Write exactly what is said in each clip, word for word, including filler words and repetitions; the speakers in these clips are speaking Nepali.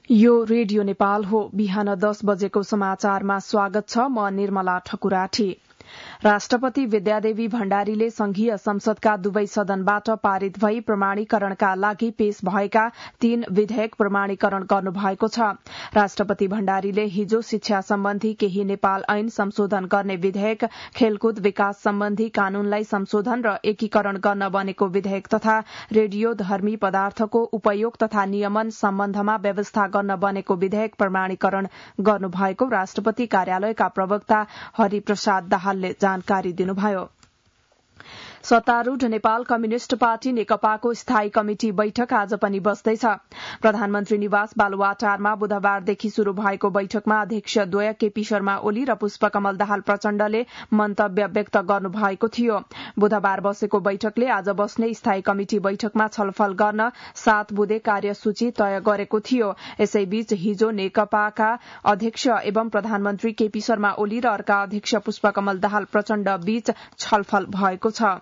यो रेडियो नेपाल हो। बिहान दस बजेको समाचारमा स्वागत छ। म निर्मला ठकुराठी। राष्ट्रपति विद्यादेवी भण्डारीले संघीय संसदका दुवै सदनबाट पारित भई प्रमाणीकरणका लागि पेश भएका तीन विधेयक प्रमाणीकरण गर्नुभएको छ। राष्ट्रपति भण्डारीले हिजो शिक्षा सम्बन्धी केही नेपाल ऐन संशोधन गर्ने विधेयक, खेलकुद विकास सम्बन्धी कानूनलाई संशोधन र एकीकरण गर्न बनेको विधेयक तथा रेडियो धर्मी पदार्थको उपयोग तथा नियमन सम्बन्धमा व्यवस्था गर्न बनेको विधेयक प्रमाणीकरण गर्नुभएको राष्ट्रपति कार्यालयका प्रवक्ता हरिप्रसाद दाहालले जानकारी दिनुभयो। सत्तारूढ़ नेपाल कम्युनिष्ट पार्टी नेकपाको स्थायी कमिटी बैठक आज पनि बस्दैछ। प्रधानमन्त्री निवास बालुवाटारमा बुधबारदेखि शुरू भएको बैठकमा अध्यक्ष द्वय केपी शर्मा ओली र पुष्पकमल दाहाल प्रचण्डले मन्तव्य व्यक्त गर्नुभएको थियो। बुधबार बसेको बैठकले आज बस्ने स्थायी कमिटी बैठकमा छलफल गर्न सात बुँदे कार्यसूची तय गरेको थियो। यसैबीच हिजो नेकपाका अध्यक्ष एवं प्रधानमन्त्री केपी शर्मा ओली र अर्का अध्यक्ष पुष्पकमल दाहाल प्रचण्ड बीच छलफल भएको छ।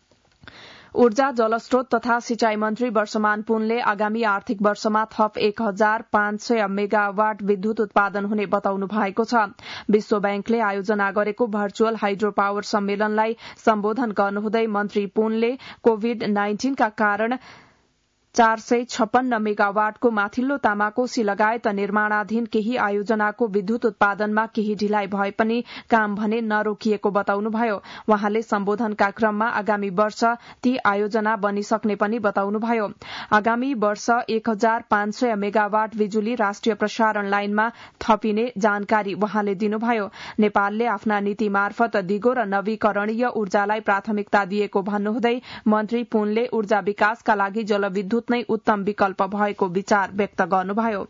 ऊर्जा, जलस्रोत तथा सिंचाई मन्त्री वर्षमान पुनले आगामी आर्थिक वर्षमा थप एक हजार पाँच सय मेगावाट विद्युत उत्पादन हुने बताउनु भएको छ। विश्व ब्याङ्कले आयोजना गरेको भर्चुअल हाइड्रो पावर सम्मेलनलाई सम्बोधन गर्नुहुँदै मन्त्री पुनले कोविड नाइन्टीनका कारण चार सय छप्पन्न मेगावाटको माथिल्लो तामाकोशी लगायत निर्माणाधीन केही आयोजनाको विद्युत उत्पादनमा केही ढिलाइ भए पनि काम भने नरोकिएको बताउनुभयो। वहाँले सम्बोधनका क्रममा आगामी वर्ष ती आयोजना बनिसक्ने पनि बताउनुभयो। आगामी वर्ष एक हजार पाँच सय मेगावाट बिजुली राष्ट्रिय प्रसारण लाइनमा थपिने जानकारी वहाँले दिनुभयो। नेपालले आफ्ना नीति मार्फत दिगो र नवीकरणीय ऊर्जालाई प्राथमिकता दिएको भन्नुहुँदै मन्त्री पुनले ऊर्जा विकासका लागि जलविद्युत नै उत्तम विकल्प भएको विचार व्यक्त गर्नुभयो।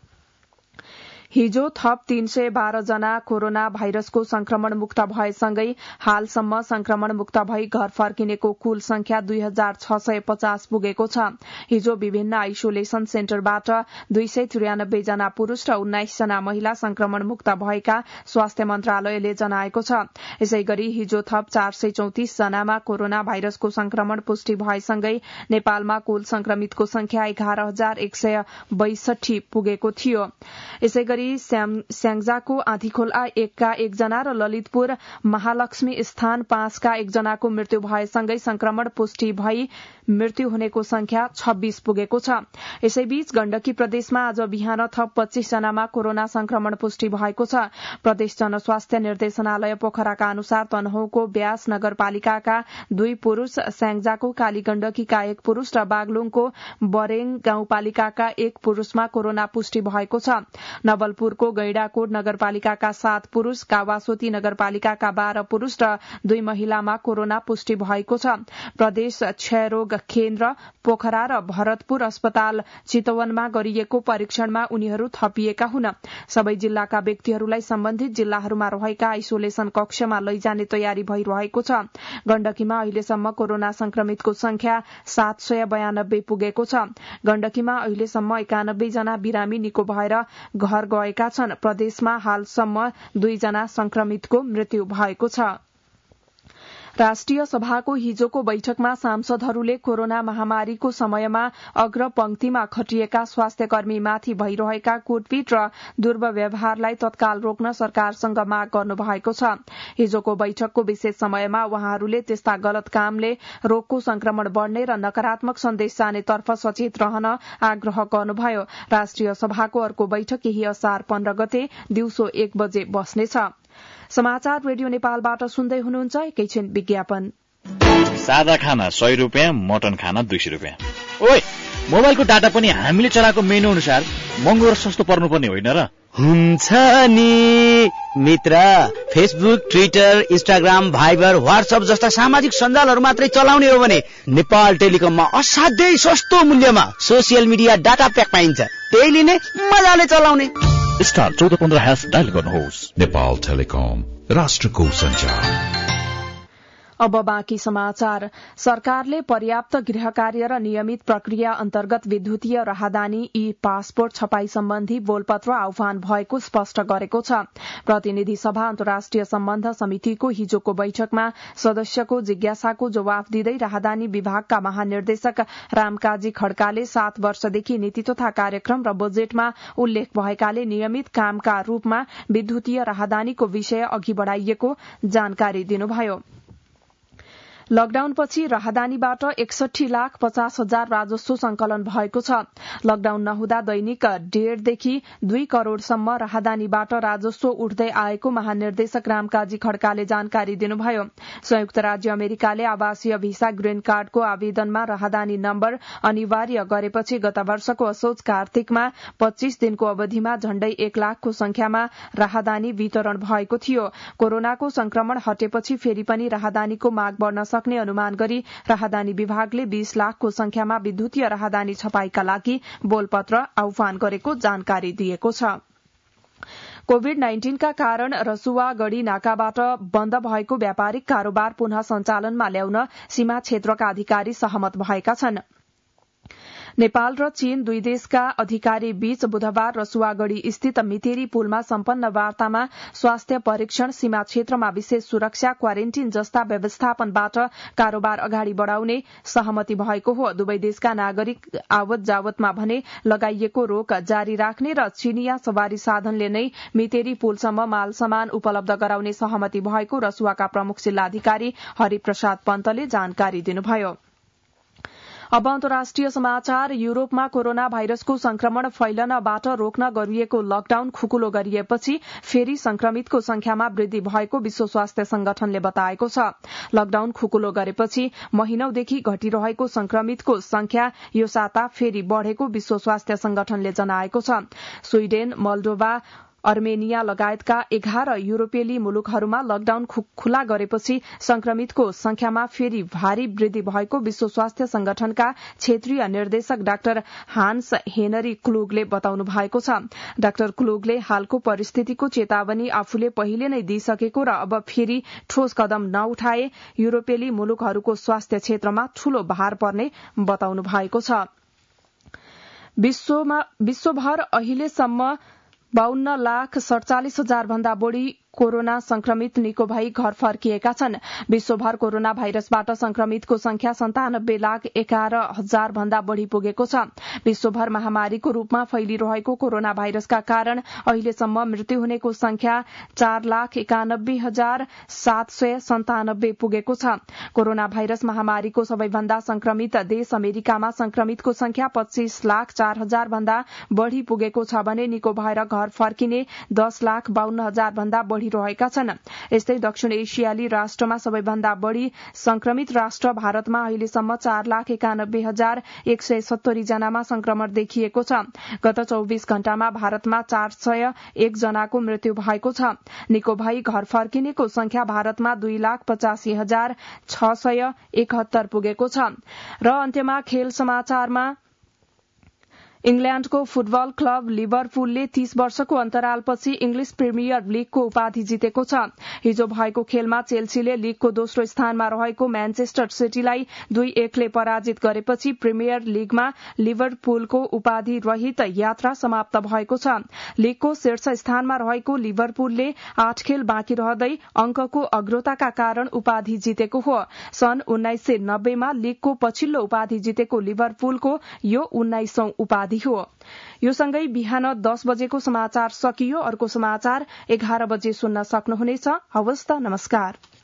हिजो थप तीन सय बाह्र जना कोरोना भाइरसको संक्रमण मुक्त भएसँगै हालसम्म संक्रमण मुक्त भई घर फर्किनेको कुल संख्या दुई हजार छ सय पचास पुगेको छ। हिजो विभिन्न आइसोलेशन सेन्टरबाट दुई सय त्रियानब्बे जना पुरूष र उन्नाइस जना महिला संक्रमण मुक्त भएका स्वास्थ्य मन्त्रालयले जनाएको छ। यसै गरी हिजो थप चार सय चौतिस जनामा कोरोना भाइरसको संक्रमण पुष्टि भएसँगै नेपालमा कुल संक्रमितको संख्या एघार हजार एक सय बैसठी पुगेको थियो। यसै गरी स्याङ्जाको आँधीखोला एकका एकजना र ललितपुर महालक्ष्मी स्थान पाँचका एकजनाको मृत्यु भएसँगै संक्रमण पुष्टि भई मृत्यु हुनेको संख्या छब्बीस पुगेको छ। यसैबीच गण्डकी प्रदेशमा आज बिहान थप पच्चीस जनामा कोरोना संक्रमण पुष्टि भएको छ। प्रदेश जनस्वास्थ्य निर्देशनालय पोखराका अनुसार तनहुँको ब्यास नगरपालिकाका दुई पुरूष, स्याङ्जाको कालीगण्डकीका एक पुरूष र बागलुङको बरेङ गाउँपालिकाका एक पुरूषमा कोरोना पुष्टि भएको छ। नवलपुरको गैंडाकोट नगरपालिकाका सात पुरूष, कावासोती नगरपालिकाका बाह्र पुरूष र दुई महिलामा कोरोना पुष्टि भएको छ। प्रदेश क्षयरोग केन्द्र पोखरा र भरतपुर अस्पताल चितवनमा गरिएको परीक्षणमा उनीहरू थपिएका हुन्। सबै जिल्लाका व्यक्तिहरूलाई सम्बन्धित जिल्लाहरूमा रहेका आइसोलेशन कक्षमा लैजाने तयारी भइरहेको छ। गण्डकीमा अहिलेसम्म कोरोना संक्रमितको संख्या सात सय बयानब्बे पुगेको छ। गण्डकीमा अहिलेसम्म एकानब्बे जना बिरामी निको भएर घर गएका छन्। प्रदेशमा हालसम्म दुईजना संक्रमितको मृत्यु भएको छ। राष्ट्रिय सभाको हिजोको बैठकमा सांसदहरूले कोरोना महामारीको समयमा अग्रपंक्तिमा खटिएका स्वास्थ्य कर्मीमाथि भइरहेका कुटपिट र दुर्व्यवहारलाई तत्काल रोक्न सरकारसँग माग गर्नु भएको छ। हिजोको बैठकको विशेष समयमा उहाँहरूले त्यस्ता गलत कामले रोगको संक्रमण बढ़ने र नकारात्मक सन्देश जानेतर्फ सचेत रहन आग्रह गर्नुभयो। राष्ट्रिय सभाको अर्को बैठक केही असार पन्ध्र गते दिउँसो एक बजे बस्नेछ। समाचार रेडियो नेपालबाट सुन्दै हुनुहुन्छ। एकैछिन विज्ञापन। सादा खाना सय रुपियाँ, मटन खाना दुई सय रुपियाँ। ओए, मोबाइलको डाटा पनि हामीले चलाएको मेनु अनुसार महँगो र सस्तो पर्नुपर्ने होइन र? हुन्छ नि मित्र, Facebook, Twitter, Instagram, Viber, WhatsApp जस्ता सामाजिक सञ्जालहरू मात्रै चलाउने हो भने नेपाल टेलिकममा असाध्यै सस्तो मूल्यमा सोसियल मिडिया डाटा प्याक पाइन्छ। त्यही लिने, मजाले चलाउने। स्टार चौध पन्ध्र ह्यास डायल गर्नुहोस्। नेपाल टेलिकम, राष्ट्रको सञ्चार। अब बाँकी समाचार। सरकारले पर्याप्त गृह कार्य र नियमित प्रक्रिया अन्तर्गत विद्युतीय राहदानी ई पासपोर्ट छपाई सम्बन्धी बोलपत्र आह्वान भएको स्पष्ट गरेको छ। प्रतिनिधि सभा अन्तर्राष्ट्रिय सम्बन्ध समितिको हिजोको बैठकमा सदस्यको जिज्ञासाको जवाफ दिँदै राहदानी विभागका महानिर्देशक रामकाजी खड्काले सात वर्षदेखि नीति तथा कार्यक्रम र बजेटमा उल्लेख भएकाले नियमित कामका रूपमा विद्युतीय राहदानीको विषय अघि बढ़ाइएको जानकारी दिनुभयो। लकडाउनपछि राहदानीबाट एकसठी लाख पचास हजार राजस्व संकलन भएको छ। लकडाउन नहुँदा दैनिक डेढ़देखि दुई करोड़सम्म राहदानीबाट राजस्व उठ्दै आएको महानिर्देशक रामकाजी खड्काले जानकारी दिनुभयो। संयुक्त राज्य अमेरिकाले आवासीय भिसा ग्रीन कार्डको आवेदनमा राहदानी नम्बर अनिवार्य गरेपछि गत वर्षको असोज कार्तिकमा पच्चीस दिनको अवधिमा झण्डै एक लाखको संख्यामा राहदानी वितरण भएको थियो। कोरोनाको संक्रमण हटेपछि फेरि पनि राहदानीको माग बढ़न सक्ने अनुमान गरी राहदानी विभागले बीस लाखको संख्यामा विद्युतीय राहदानी छपाईका लागि बोलपत्र आह्वान गरेको जानकारी दिएको छ। कोविड नाइन्टीनका कारण रसुवागढ़ी नाकाबाट बन्द भएको व्यापारिक कारोबार पुनः सञ्चालनमा ल्याउन सीमा क्षेत्रका अधिकारी सहमत भएका छन्। नेपाल र चीन दुई देशका अधिकारी बीच बुधबार रसुवागढ़ी स्थित मितेरी पुलमा सम्पन्न वार्तामा स्वास्थ्य परीक्षण, सीमा क्षेत्रमा विशेष सुरक्षा, क्वारेन्टिन जस्ता व्यवस्थापनबाट कारोबार अगाडि बढ़ाउने सहमति भएको हो। दुवै देशका नागरिक आवत जावतमा भने लगाइएको रोक जारी राख्ने र चीनिया सवारी साधनले नै मितेरी पुलसम्म माल सामान उपलब्ध गराउने सहमति भएको रसुवाका प्रमुख जिल्लाधिकारी हरिप्रसाद पन्तले जानकारी दिनुभयो। अब अन्तर्राष्ट्रिय समाचार। युरोपमा कोरोना भाइरसको संक्रमण फैलनबाट रोक्न गरिएको लकडाउन खुकुलो गरिएपछि फेरि संक्रमितको संख्यामा वृद्धि भएको विश्व स्वास्थ्य संगठनले बताएको छ। लकडाउन खुकुलो गरेपछि महिनौदेखि घटिरहेको संक्रमितको संख्या यो साता फेरि बढ़ेको विश्व स्वास्थ्य संगठनले जनाएको छ। स्वीडेन, मोल्डोभा, अर्मेनिया लगायतका एघार युरोपेली मुलुकहरूमा लकडाउन खुला गरेपछि संक्रमितको संख्यामा फेरि भारी वृद्धि भएको विश्व स्वास्थ्य संगठनका क्षेत्रीय निर्देशक डाक्टर हान्स हेनरी क्लुगले बताउनु भएको छ। डाक्टर क्लुगले हालको परिस्थितिको चेतावनी आफूले पहिले नै दिइसकेको र अब फेरि ठोस कदम नउठाए युरोपेली मुलुकहरूको स्वास्थ्य क्षेत्रमा ठूलो भार पर्ने बताउनु भएको छ। विश्वभर अहिलेसम्म बाउन्न लाख सड़चालिस हजार भन्दा बढ़ी कोरोना संक्रमित निको भई घर फर्किएका छन्। विश्वभर कोरोना भाइरसबाट संक्रमितको संख्या सन्तानब्बे लाख एघार हजार भन्दा बढ़ी पुगेको छ। विश्वभर महामारीको रूपमा फैलिरहेको कोरोना भाइरसका कारण अहिलेसम्म मृत्यु हुनेको संख्या चार लाख एकानब्बे हजार सात सय सन्तानब्बे पुगेको छ। कोरोना भाइरस महामारीको सबैभन्दा संक्रमित देश अमेरिकामा संक्रमितको संख्या पच्चीस लाख चार हजार भन्दा बढ़ी पुगेको छ भने निको भएर घर फर्किने दस लाख बाउन्न हजार भन्दा बढ़ी रहेका छन्। यस्तै दक्षिण एसियाली राष्ट्रमा सबैभन्दा बढ़ी संक्रमित राष्ट्र भारतमा अहिलेसम्म चार लाख एकानब्बे हजार एक सय सत्तरी जनामा संक्रमण देखिएको छ। गत चौबीस घण्टामा भारतमा चार सय एक जनाको मृत्यु भएको छ। निको भई घर फर्किनेको संख्या भारतमा दुई लाख पचासी हजार छ सय एकहत्तर पुगेको छ। र अन्त्यमा खेल समाचारमा इंग्ल्याण्डको फुटबल क्लब लिभरपुलले तीस वर्षको अन्तरालपछि इंग्लिश प्रिमियर लीगको उपाधि जितेको छ। हिजो भएको खेलमा चेल्सीले लीगको दोस्रो स्थानमा रहेको म्यानचेस्टर सिटीलाई दुई एकले पराजित गरेपछि प्रिमियर लीगमा लिभरपुलको उपाधि रहित यात्रा समाप्त भएको छ। लीगको शीर्ष स्थानमा रहेको लिभरपुलले आठ खेल बाँकी रहँदै अंकको अग्रताका कारण उपाधि जितेको हो। सन् उन्नाइस सय नब्बेमा लीगको पछिल्लो उपाधि जितेको लिभरपुलको यो उन्नाइसौं उपाधि हो। यो सँगै बिहान दस बजेको समाचार सकियो। अर्को समाचार एघार बजे सुन्न सक्नुहुनेछ। हवस् त, नमस्कार।